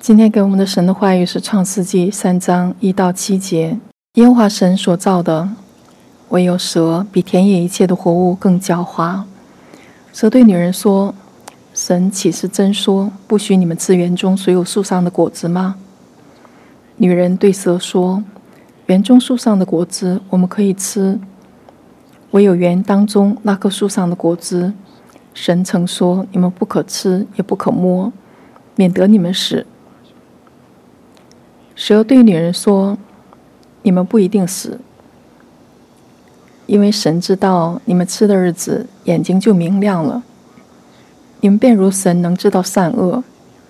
今天给我们的神的话语是创世纪3章1到7节。耶和华神所造的，唯有蛇比田野一切的活物更狡猾。蛇对女人说：神岂是真说，不许你们吃园中所有树上的果子吗？女人对蛇说：园中树上的果子我们可以吃，唯有园当中那棵树上的果子，神曾说你们不可吃，也不可摸，免得你们死。蛇对女人说：你们不一定死，因为神知道你们吃的日子眼睛就明亮了，你们便如神能知道善恶。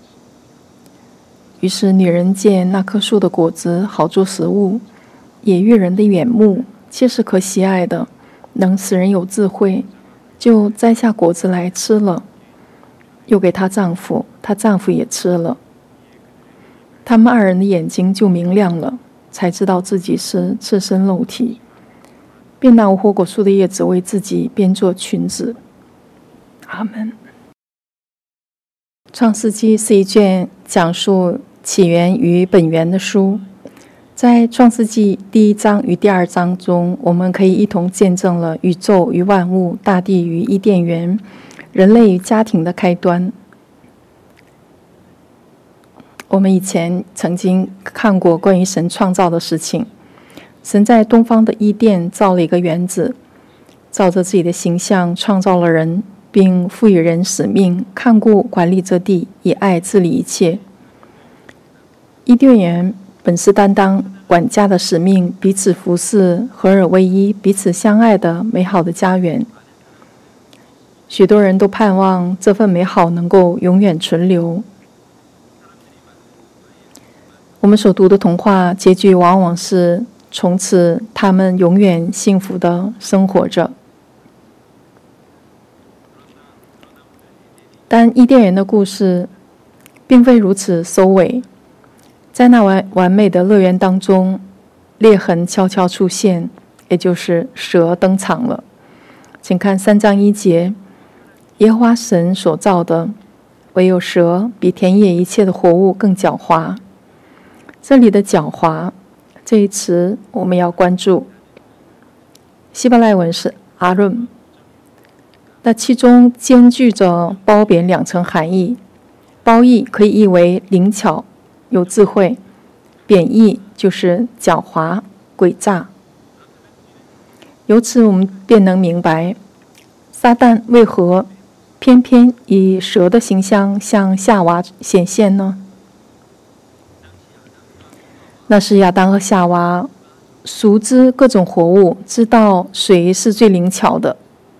于是女人见那棵树的果子好做食物，也悦人的眼目，切是可喜爱的，能使人有智慧，就摘下果子来吃了，又给她丈夫，她丈夫也吃了。他们二人的眼睛就明亮了，才知道自己是赤身露体，便拿无花果树的叶子为自己编做裙子。阿们。创世纪是一卷讲述起源于本源的书，在创世纪第1章与第2章中，我们可以一同见证了宇宙与万物、大地与伊甸园、人类与家庭的开端。我们以前曾经看过关于神创造的事情。神在东方的伊甸造了一个园子，照着自己的形象创造了人，并赋予人使命，看顾管理这地，以爱治理一切。伊甸园本是担当管家的使命，彼此服侍，合而为一，彼此相爱的美好的家园。许多人都盼望这份美好能够永远存留。我们所读的童话结局往往是从此他们永远幸福地生活着。但伊甸园的故事并非如此收尾，在那完美的乐园当中，裂痕悄悄出现，也就是蛇登场了。请看3章1节，耶和华神所造的，唯有蛇比田野一切的活物更狡猾。这里的狡猾这一词我们要关注，希伯来文是阿伦，那其中兼具着褒贬2层含义。褒义可以译为灵巧、有智慧，贬义就是狡猾、诡诈。由此我们便能明白，撒旦为何偏偏以蛇的形象向夏娃显现呢？那是亚当和夏娃熟知各种活物，知道谁是最灵巧的，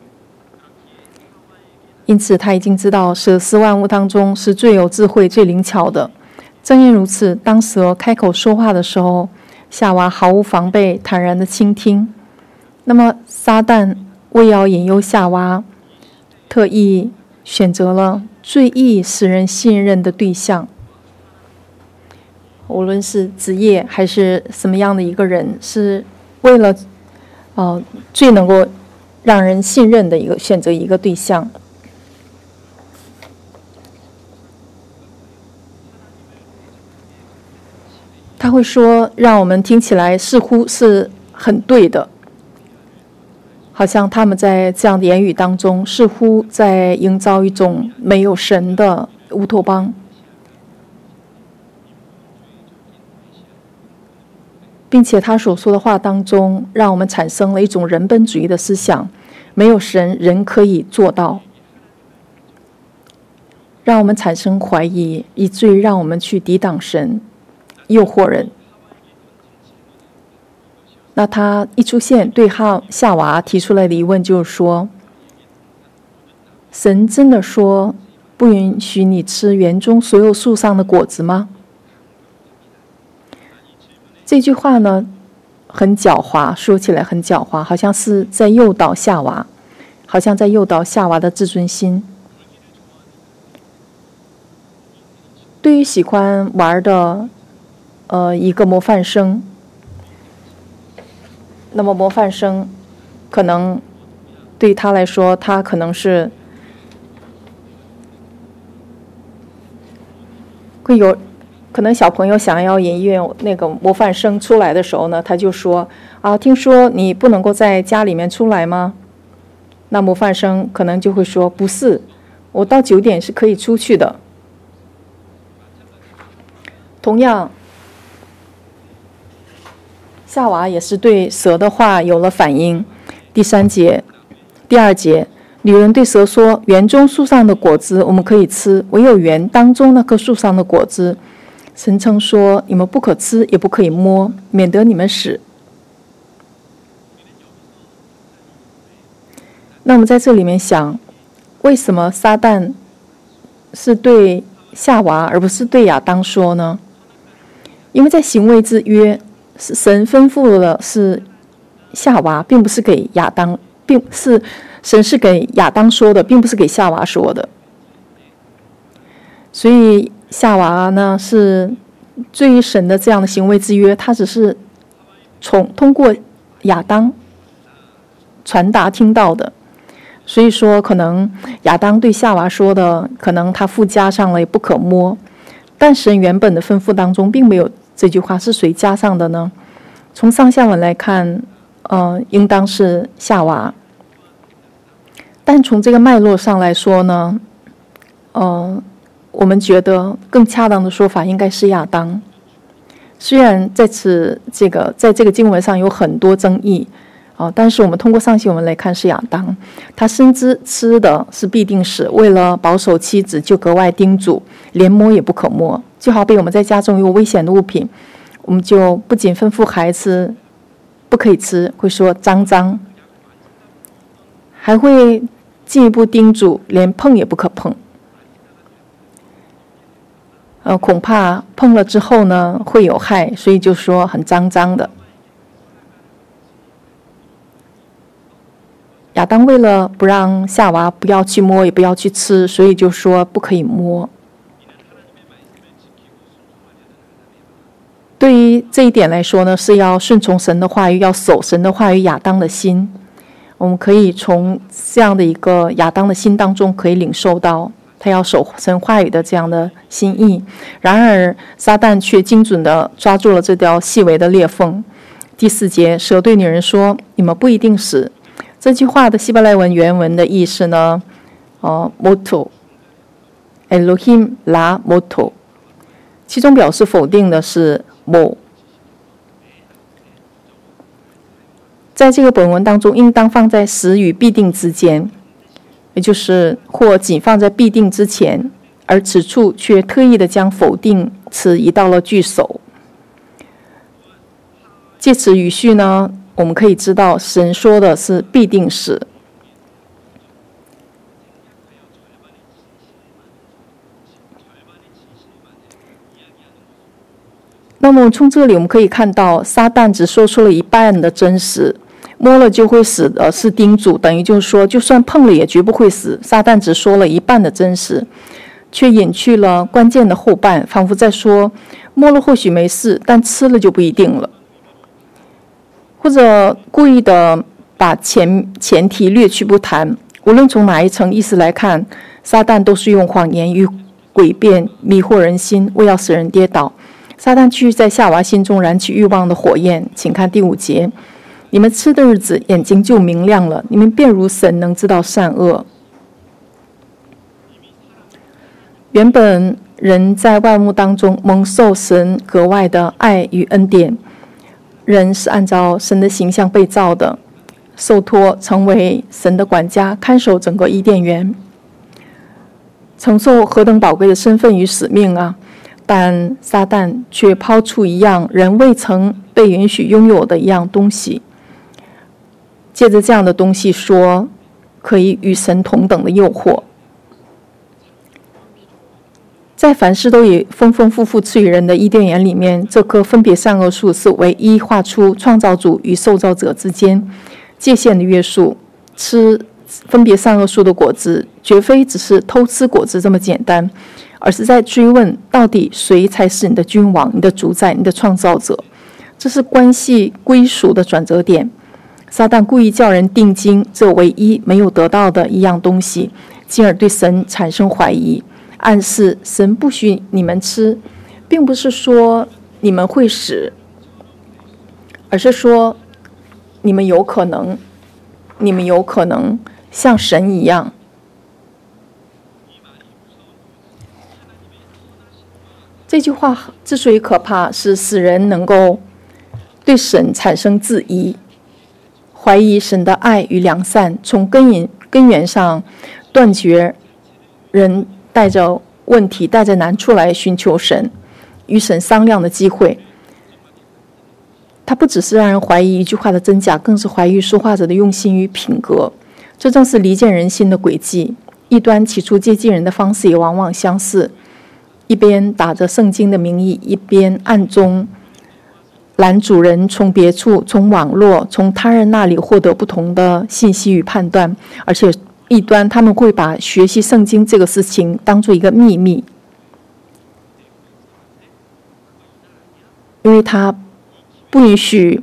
因此他已经知道蛇是万物当中是最有智慧、最灵巧的。正因如此，当蛇开口说话的时候，夏娃毫无防备，坦然地倾听。那么撒旦为要引诱夏娃，特意选择了最易使人信任的对象。无论是职业还是什么样的一个人，是为了最能够让人信任的选择一个对象。他会说让我们听起来似乎是很对的，好像他们在这样的言语当中似乎在营造一种没有神的乌托邦，并且他所说的话当中让我们产生了一种人本主义的思想，没有神人可以做到，让我们产生怀疑，以至于让我们去抵挡神，诱惑人。那他一出现，对夏娃提出来的疑问就是说，神真的说不允许你吃园中所有树上的果子吗？这句话呢很狡猾，说起来很狡猾，好像是在诱导夏娃，好像在诱导夏娃的自尊心。对于喜欢玩的一个模范生，那么模范生可能对他来说，他可能是会有可能小朋友想要引诱那个模范生出来的时候呢，他就说啊，听说你不能够在家里面出来吗？那模范生可能就会说，不是，我到9点是可以出去的。同样，夏娃也是对蛇的话有了反应。第2节，女人对蛇说，园中树上的果子我们可以吃，唯有园当中那棵树上的果子，神曾说，你们不可吃，也不可以摸，免得你们死。那我们在这里面想，为什么撒旦是对夏娃而不是对亚当说呢？因为在行为之约，神吩咐的是夏娃，并不是给亚当，神是给亚当说的，并不是给夏娃说的。所以夏娃呢，是对于神的这样的行为之约，他只是通过亚当传达听到的。所以说，可能亚当对夏娃说的，可能他附加上了也不可摸，但神原本的吩咐当中并没有这句话，是谁加上的呢？从上下文来看，应当是夏娃。但从这个脉络上来说呢，我们觉得更恰当的说法应该是亚当。虽然在这个经文上有很多争议，但是我们通过上下文来看是亚当，他深知吃的是必定死，为了保守妻子，就格外叮嘱，连摸也不可摸。就好比我们在家中有危险的物品，我们就不仅吩咐孩子不可以吃，会说脏脏，还会进一步叮嘱，连碰也不可碰。恐怕碰了之后呢会有害，所以就说很脏脏的。亚当为了不让夏娃不要去摸，也不要去吃，所以就说不可以摸。对于这一点来说呢，是要顺从神的话语，要守神的话语。亚当的心，我们可以从这样的一个亚当的心当中可以领受到他要守神话语的这样的心意。然而撒旦却精准地抓住了这条细微的裂缝。第4节，蛇对女人说，你们不一定死。这句话的希伯来文原文的意思呢，moto Elohim la moto， 其中表示否定的是 mo。 在这个本文当中，应当放在死与必定之间，也就是或仅放在必定之前，而此处却特意的将否定词移到了句首。借此语序呢，我们可以知道神说的是必定死。那么从这里我们可以看到，撒旦只说出了一半的真实，摸了就会死的是叮嘱，等于就是说就算碰了也绝不会死。撒旦只说了一半的真实，却隐去了关键的后半，仿佛在说摸了或许没事，但吃了就不一定了。或者故意的把前提略去不谈。无论从哪一层意思来看，撒旦都是用谎言与诡辩迷惑人心，为要使人跌倒。撒旦继续在夏娃心中燃起欲望的火焰。请看第5节，你们吃的日子，眼睛就明亮了，你们便如神，能知道善恶。原本人在万物当中蒙受神格外的爱与恩典，人是按照神的形象被造的，受托成为神的管家，看守整个伊甸园，承受何等宝贵的身份与使命啊！但撒旦却抛出一样人未曾被允许拥有的一样东西，借着这样的东西说可以与神同等的诱惑。在凡事都以丰丰富富赐予人的伊甸园里面，这棵分别善恶树是唯一画出创造主与受造者之间界限的约束。吃分别善恶树的果子，绝非只是偷吃果子这么简单，而是在追问到底谁才是你的君王、你的主宰、你的创造者。这是关系归属的转折点。撒旦故意叫人定睛这唯一没有得到的一样东西，进而对神产生怀疑，暗示神不许你们吃， 并不是说你们会死，而是说你们有可能像神一样。这句话之所以可怕，是使人能够对神产生质疑，怀疑神的爱与良善，从根源上断绝人带着问题、带着难处来寻求神、与神商量的机会。它不只是让人怀疑一句话的真假，更是怀疑说话者的用心与品格。这正是离间人心的诡计。异端起初接近人的方式也往往相似，一边打着圣经的名义，一边暗中拦阻人从别处、从网络、从他人那里获得不同的信息与判断。而且异端他们会把学习圣经这个事情当作一个秘密，因为他不允许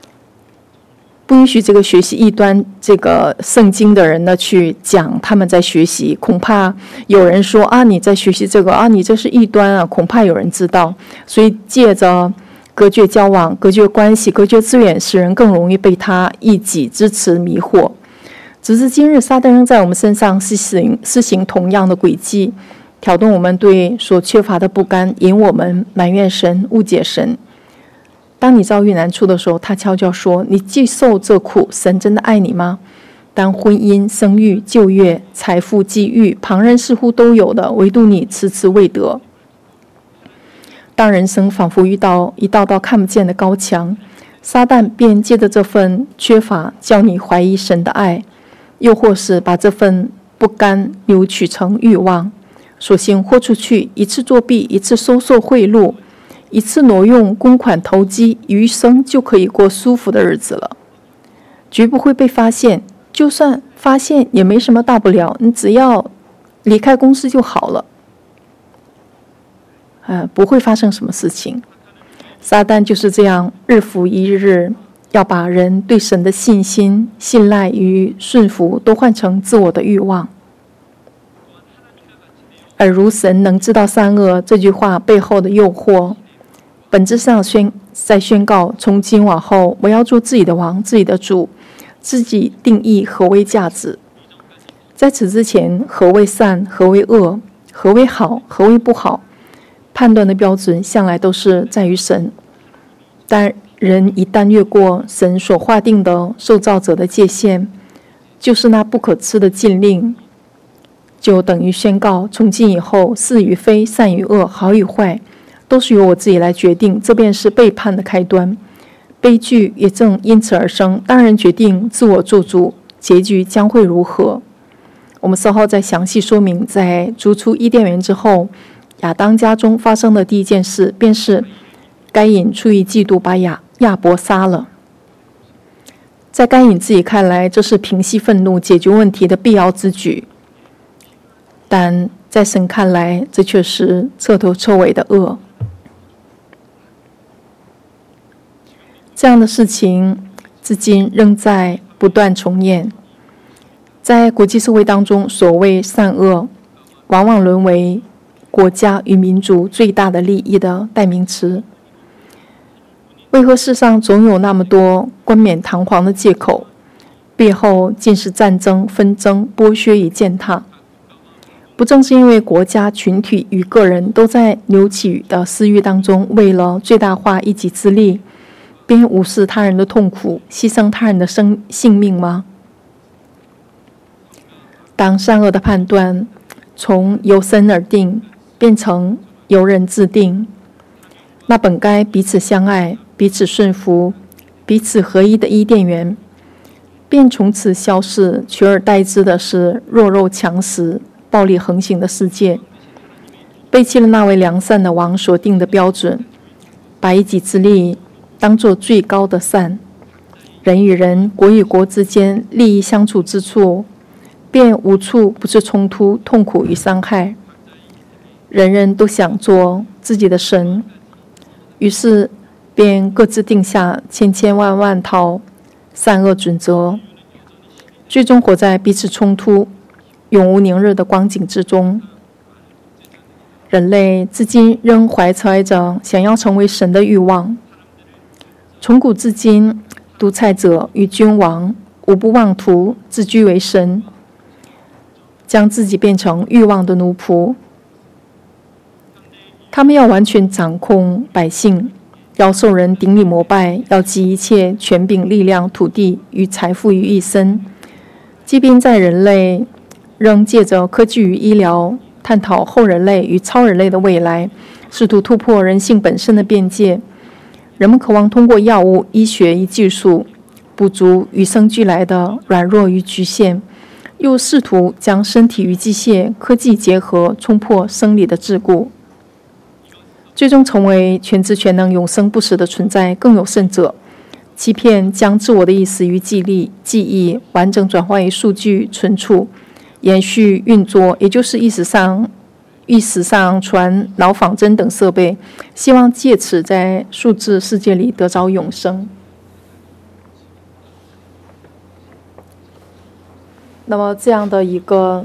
这个学习异端这个圣经的人呢去讲他们在学习，恐怕有人说啊，你在学习这个啊，你这是异端啊，恐怕有人知道。所以借着隔绝交往、隔绝关系、隔绝资源，使人更容易被他一己之词迷惑。直至今日，撒旦仍在我们身上施行同样的诡计，挑动我们对所缺乏的不甘，引我们埋怨神、误解神。当你遭遇难处的时候，他悄悄说：“你既受这苦，神真的爱你吗？”当婚姻、生育、就业、财富、机遇，旁人似乎都有的，唯独你迟迟未得。当人生仿佛遇到一道道看不见的高墙，撒旦便借着这份缺乏，叫你怀疑神的爱，又或是把这份不甘扭曲成欲望，索性豁出去，一次作弊，一次收受贿赂，一次挪用公款投机，余生就可以过舒服的日子了，绝不会被发现。就算发现也没什么大不了，你只要离开公司就好了，不会发生什么事情。撒旦就是这样，日复一日，要把人对神的信心、信赖与顺服都换成自我的欲望。而如神能知道善恶这句话背后的诱惑，本质上在宣告，从今往后我要做自己的王、自己的主，自己定义何为价值。在此之前，何为善，何为恶，何为好，何为不好，判断的标准向来都是在于神。但人一旦越过神所划定的受造者的界限，就是那不可吃的禁令，就等于宣告，从今以后，是与非，善与恶，好与坏，都是由我自己来决定。这便是背叛的开端，悲剧也正因此而生。当人决定自我做主，结局将会如何？我们稍后再详细说明。在逐出伊甸园之后，亚当家中发生的第一件事，便是该隐出于嫉妒把亚伯杀了。在该隐自己看来，这是平息愤怒、解决问题的必要之举，但在神看来，这却是彻头彻尾的恶。这样的事情至今仍在不断重演。在国际社会当中，所谓善恶往往沦为国家与民族最大的利益的代名词。为何世上总有那么多冠冕堂皇的借口，背后尽是战争、纷争、剥削与践踏？不正是因为国家、群体与个人都在扭曲的私欲当中，为了最大化一己之利，便无视他人的痛苦，牺牲他人的性命吗？当善恶的判断从由神而定变成由人制定，那本该彼此相爱、彼此顺服、彼此合一的伊甸园便从此消逝，取而代之的是弱肉强食、暴力横行的世界。背弃了那位良善的王所定的标准，把一己之力当作最高的善，人与人、国与国之间利益相处之处，便无处不是冲突、痛苦与伤害。人人都想做自己的神，于是便各自定下千千万万套善恶准则，最终活在彼此冲突、永无宁日的光景之中。 人类至今仍怀揣着想要成为神的欲望。从古至今，独裁者与君王无不妄图自居为神，将自己变成欲望的奴仆。他们要完全掌控百姓，要受人顶礼膜拜，要集一切权柄、力量、土地与财富于一身。即便在人类仍借着科技与医疗探讨后人类与超人类的未来，试图突破人性本身的边界，人们渴望通过药物、医学与技术补足与生俱来的软弱与局限，又试图将身体与机械科技结合，冲破生理的桎梏，最终成为全知全能、永生不死的存在。更有甚者，欺骗将自我的意识与记忆完整转化为数据存储、延续运作，也就是意识上传脑仿真等设备，希望借此在数字世界里得着永生。那么这样的一个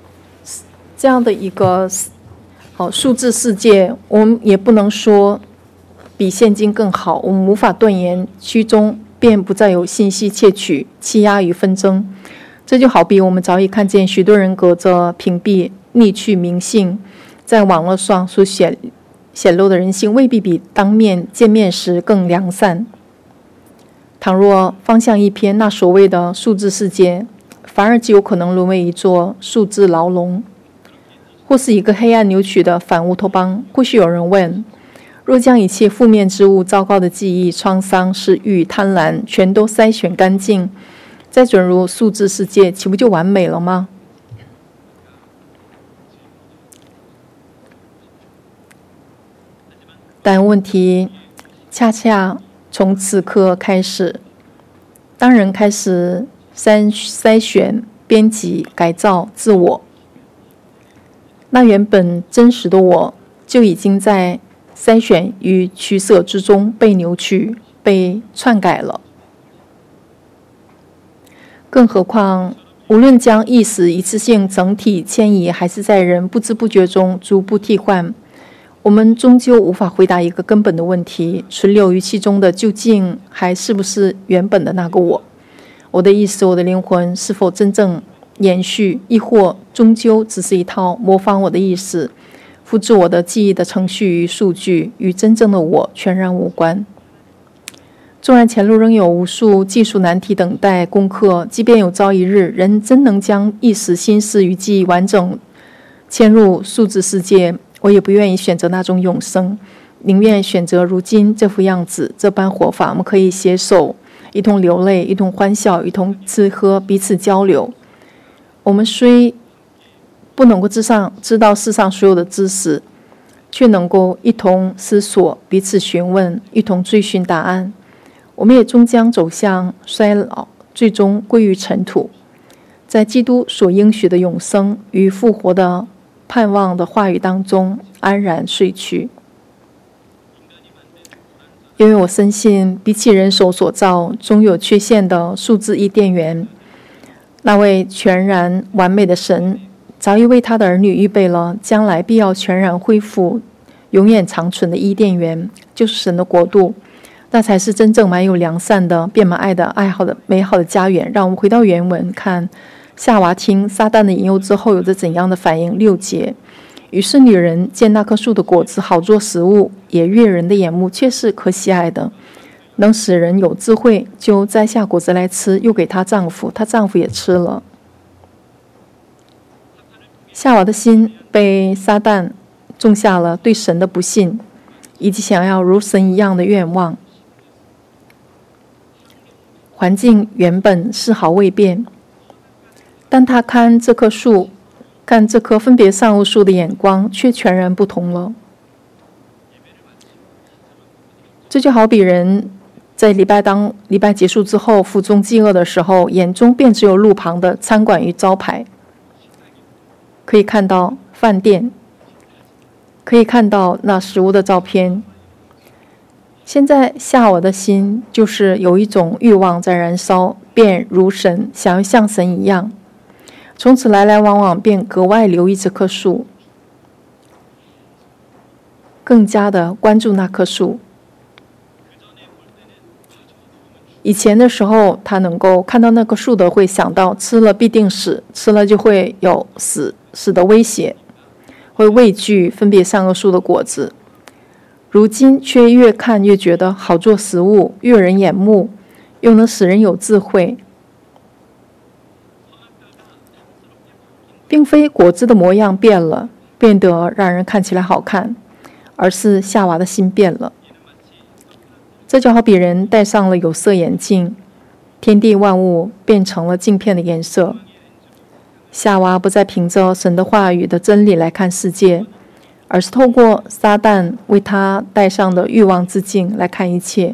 数字世界，我们也不能说比现今更好，我们无法断言其中便不再有信息窃取、欺压与纷争。这就好比我们早已看见许多人隔着屏蔽、逆去明信，在网络上所显露的人性，未必比当面见面时更良善。倘若方向一偏，那所谓的数字世界反而极有可能沦为一座数字牢笼，或是一个黑暗扭曲的反乌托邦。或许有人问，若将一切负面之物、糟糕的记忆、创伤、食欲、贪婪全都筛选干净，再准入数字世界，岂不就完美了吗？但问题恰恰从此刻开始，当人开始筛选、编辑、改造自我，那原本真实的我就已经在筛选与取舍之中被扭曲、被篡改了。更何况，无论将意识一次性整体迁移，还是在人不知不觉中逐步替换，我们终究无法回答一个根本的问题：存留于其中的究竟还是不是原本的那个我？我的意识、我的灵魂是否真正延续，亦或终究只是一套模仿我的意识、复制我的记忆的程序与数据，与真正的我全然无关？纵然前路仍有无数技术难题等待攻克，即便有朝一日人真能将意识、心思与记忆完整嵌入数字世界，我也不愿意选择那种永生，宁愿选择如今这副样子。这般活法，我们可以携手一同流泪，一同欢笑，一同吃喝，彼此交流。我们虽不能够知道世上所有的知识，却能够一同思索，彼此询问，一同追寻答案。我们也终将走向衰老，最终归于尘土，在基督所应许的永生与复活的盼望的话语当中安然睡去。因为我深信，比起人手所造终有缺陷的数字伊甸园，那位全然完美的神早已为他的儿女预备了将来必要全然恢复、永远长存的伊甸园，就是神的国度。那才是真正满有良善的、遍满爱的、美好的家园。让我们回到原文看夏娃听撒旦的引诱之后有着怎样的反应。6节，于是女人见那棵树的果子好做食物，也悦人的眼目，却是可喜爱的，能使人有智慧，就摘下果子来吃，又给她丈夫，她丈夫也吃了。夏娃的心被撒旦种下了对神的不信，以及想要如神一样的愿望。环境原本丝毫未变，但他看这棵分别善恶树的眼光却全然不同了。这就好比人在礼拜结束之后，腹中饥饿的时候，眼中便只有路旁的餐馆与招牌，可以看到饭店，可以看到那食物的照片。现在夏娃的心就是有一种欲望在燃烧，便如神，想要像神一样，从此来来往往便格外留意这棵树。 更加的关注那棵树。以前的时候，他能够看到那棵树的，会想到吃了必定死，吃了就会有死的威胁，会畏惧分别善恶树的果子。如今却越看越觉得好做食物，悦人眼目，又能使人有智慧。并非果子的模样变了，变得让人看起来好看，而是夏娃的心变了。这就好比人戴上了有色眼镜，天地万物变成了镜片的颜色。夏娃不再凭着神的话语的真理来看世界，而是透过撒旦为他戴上的欲望之镜来看一切。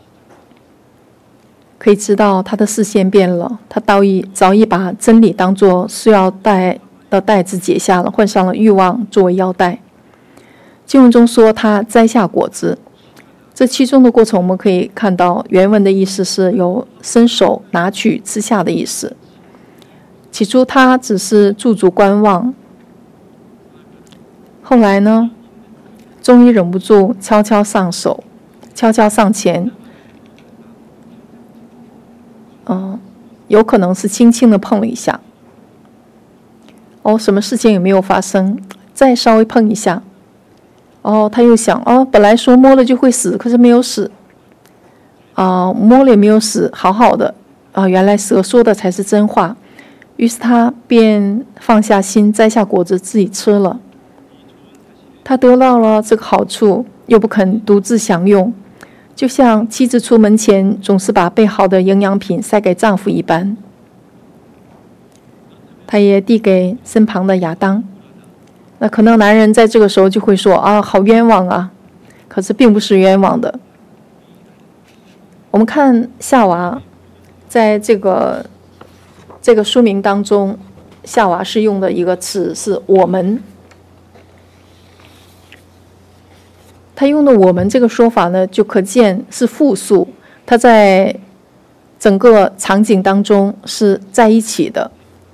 可以知道他的视线变了，他早已把真理当作需要戴的带子解下了，换上了欲望作为腰带。经文中说他摘下果子，这其中的过程我们可以看到，原文的意思是有伸手拿取吃下的意思。起初他只是驻足观望，后来呢，终于忍不住悄悄上手，悄悄上前，有可能是轻轻的碰了一下。什么事情也没有发生，再稍微碰一下。他又想，本来说摸了就会死，可是没有死。摸了也没有死，好好的。原来蛇说的才是真话。于是他便放下心，摘下果子自己吃了。他得到了这个好处，又不肯独自享用，就像妻子出门前总是把备好的营养品塞给丈夫一般。他也递给身旁的亚当。那可能男人在这个时候就会说，好冤枉啊，可是并不是冤枉的。我们看夏娃在这个书名当中，夏娃是用的一个词是我们。他用的我们这个说法呢，就可见是复数，他在整个场景当中是在一起的。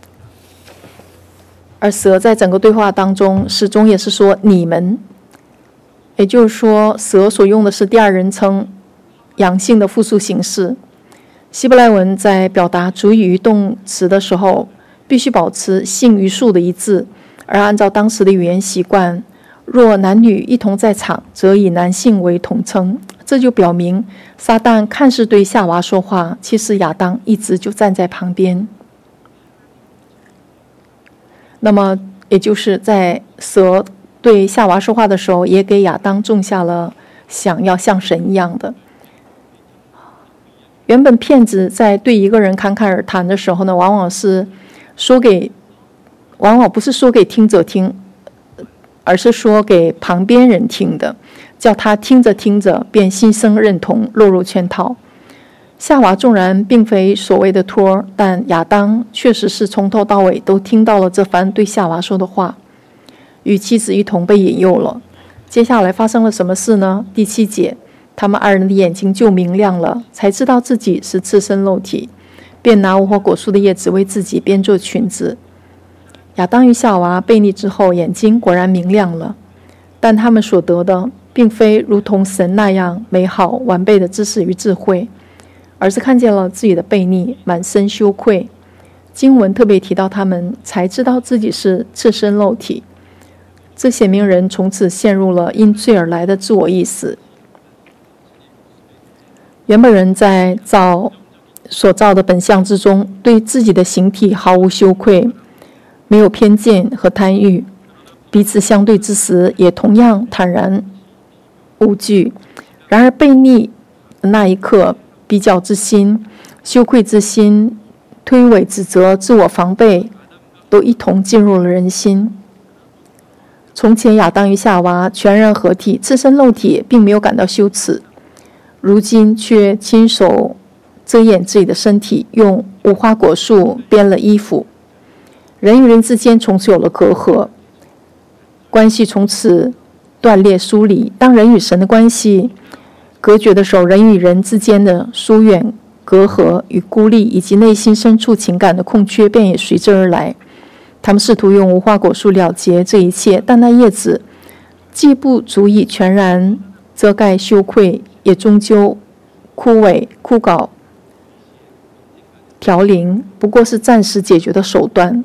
而蛇在整个对话当中始终也是说你们，也就是说蛇所用的是第二人称阳性的复数形式。希伯来文在表达主语与动词的时候必须保持性与数的一致，而按照当时的语言习惯，若男女一同在场，则以男性为统称。这就表明撒旦看似对夏娃说话，其实亚当一直就站在旁边。那么也就是在蛇对夏娃说话的时候，也给亚当种下了想要像神一样的。原本骗子在对一个人侃侃而谈的时候呢，往往不是说给听者听，而是说给旁边人听的，叫他听着听着便心生认同，落入圈套。夏娃纵然并非所谓的托，但亚当确实是从头到尾都听到了这番对夏娃说的话，与妻子一同被引诱了。接下来发生了什么事呢？第7节，他们二人的眼睛就明亮了，才知道自己是赤身露体，便拿无花果树的叶子为自己编做裙子。亚当与夏娃背逆之后，眼睛果然明亮了，但他们所得的并非如同神那样美好完备的知识与智慧，而是看见了自己的悖逆，满身羞愧。经文特别提到他们才知道自己是赤身露体，这显明人从此陷入了因罪而来的自我意识。原本人在所造的本相之中，对自己的形体毫无羞愧，没有偏见和贪欲，彼此相对之时也同样坦然无惧。然而悖逆那一刻，比较之心、羞愧之心、推诿指责、自我防备都一同进入了人心。从前亚当与夏娃全然合体，赤身露体，并没有感到羞耻，如今却亲手遮掩自己的身体，用无花果树编了衣服。人与人之间从此有了隔阂，关系从此断裂疏离。当人与神的关系隔绝的时候，人与人之间的疏远、隔阂与孤立，以及内心深处情感的空缺，便也随之而来。他们试图用无花果树了结这一切，但那叶子既不足以全然遮盖羞愧，也终究枯萎枯槁凋零，不过是暂时解决的手段。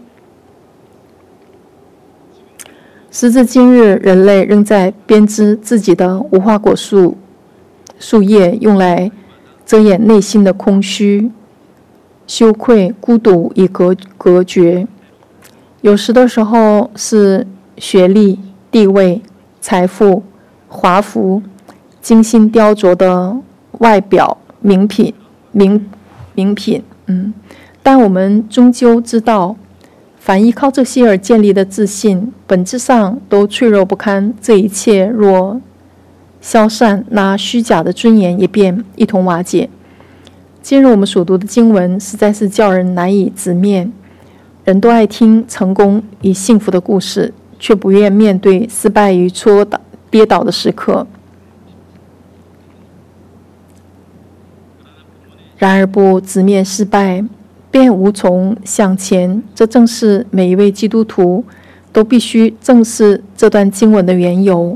时至今日，人类仍在编织自己的无花果树叶，用来遮掩内心的空虚、羞愧、孤独与隔绝。有时的时候是学历、地位、财富、华服、精心雕琢的外表、名品，但我们终究知道，凡依靠这些而建立的自信，本质上都脆弱不堪。这一切若消散，那虚假的尊严也便一同瓦解。今日我们所读的经文实在是叫人难以直面。人都爱听成功与幸福的故事，却不愿面对失败与跌倒的时刻。然而不直面失败，便无从向前。这正是每一位基督徒都必须正视这段经文的缘由。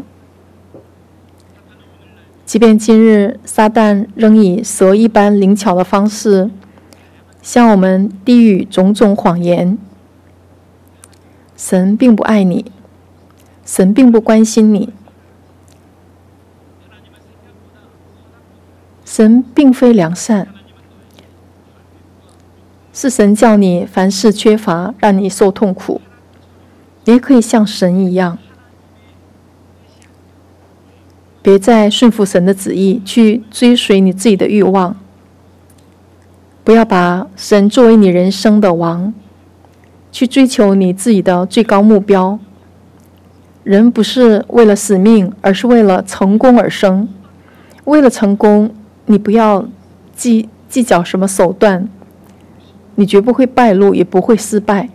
即便今日撒旦仍以蛇一般灵巧的方式向我们低语种种谎言，神并不爱你，神并不关心你，神并非良善，是神叫你凡事缺乏，让你受痛苦。你也可以像神一样，别再顺服神的旨意，去追随你自己的欲望。不要把神作为你人生的王，去追求你自己的最高目标。人不是为了使命，而是为了成功而生。为了成功，你不要计较什么手段，你绝不会败露，也不会失败。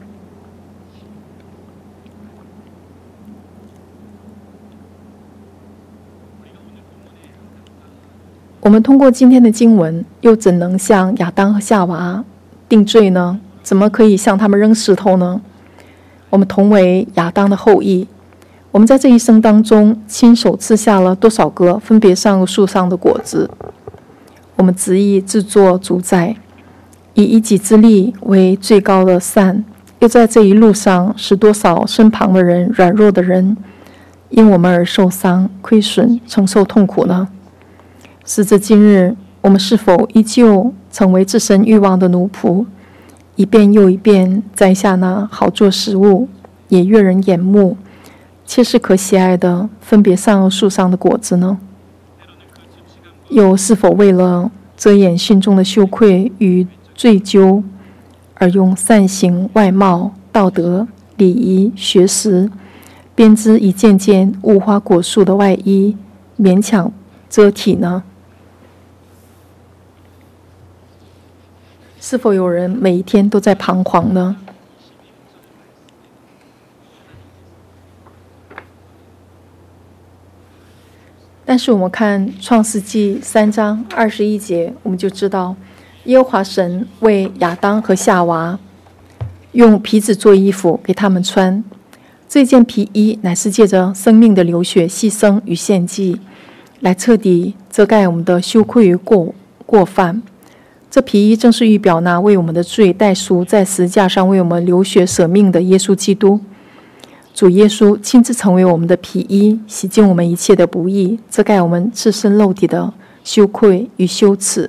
我们通过今天的经文，又怎能向亚当和夏娃定罪呢？怎么可以向他们扔石头呢？我们同为亚当的后裔，我们在这一生当中亲手吃下了多少个分别善恶树上的果子？我们执意自作主宰，以一己之力为最高的善，又在这一路上使多少身旁的人、软弱的人因我们而受伤、亏损、承受痛苦呢？时至今日，我们是否依旧成为自身欲望的奴仆，一遍又一遍摘下那好做食物也悦人眼目、切是可喜爱的分别善恶树上的果子呢？又是否为了遮掩心中的羞愧与罪疚，而用善行、外貌、道德、礼仪、学识编织一件件无花果树的外衣，勉强遮体呢？是否有人每一天都在彷徨呢？但是我们看创世纪3章21节，我们就知道耶和华神为亚当和夏娃用皮子做衣服给他们穿。这件皮衣乃是借着生命的流血、牺牲与献祭，来彻底遮盖我们的羞愧与过犯。这皮衣正是预表那为我们的罪代赎，在十字架上为我们流血舍命的耶稣基督。主耶稣亲自成为我们的皮衣，洗净我们一切的不义，遮盖我们赤身肉体的羞愧与羞耻。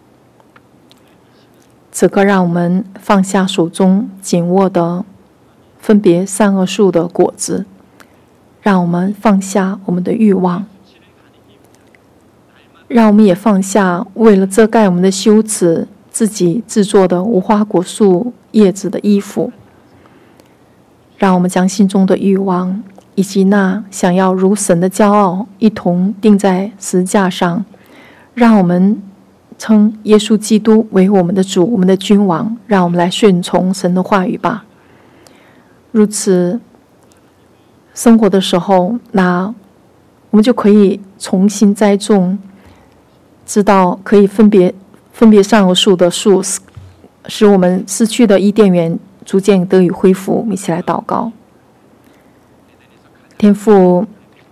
此刻让我们放下手中紧握的分别善恶树的果子，让我们放下我们的欲望，让我们也放下为了遮盖我们的羞耻自己制作的无花果树叶子的衣服。让我们将心中的欲望以及那想要如神的骄傲一同钉在十字架上，让我们称耶稣基督为我们的主、我们的君王。让我们来顺从神的话语吧。如此生活的时候，那我们就可以重新栽种，知道可以分别善恶树的树，使我们失去的伊甸园逐渐得以恢复。我们一起来祷告。天父，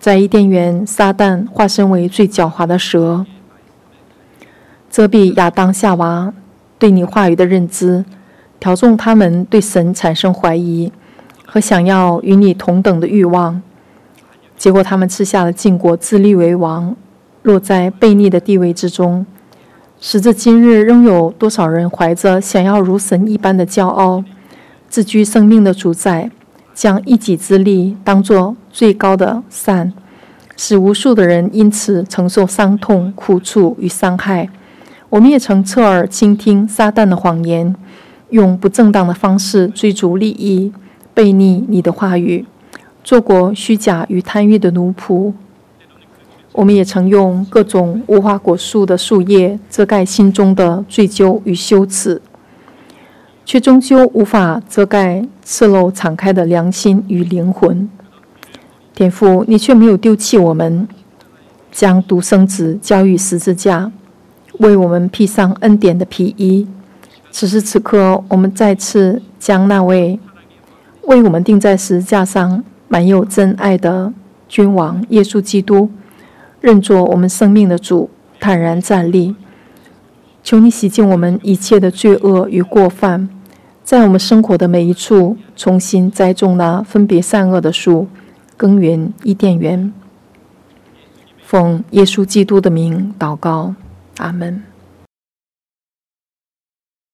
在伊甸园，撒旦化身为最狡猾的蛇，遮蔽亚当夏娃对你话语的认知，挑动他们对神产生怀疑和想要与你同等的欲望。结果他们吃下了禁果，自立为王，落在悖逆的地位之中。时至今日，仍有多少人怀着想要如神一般的骄傲，自居生命的主宰，将一己之力当作最高的善，使无数的人因此承受伤痛、苦楚与伤害。我们也曾侧耳倾听撒旦的谎言，用不正当的方式追逐利益，悖逆你的话语，做过虚假与贪欲的奴仆。我们也曾用各种无花果树的树叶遮盖心中的罪疚与羞耻，却终究无法遮盖赤露敞开的良心与灵魂。天父，你却没有丢弃我们，将独生子交于十字架，为我们披上恩典的皮衣。此时此刻，我们再次将那位为我们钉在十字架上满有真爱的君王耶稣基督认作我们生命的主，坦然站立。求你洗净我们一切的罪恶与过犯，在我们生活的每一处重新栽种那分别善恶的树，耕耘伊甸园。奉耶稣基督的名祷告，阿们。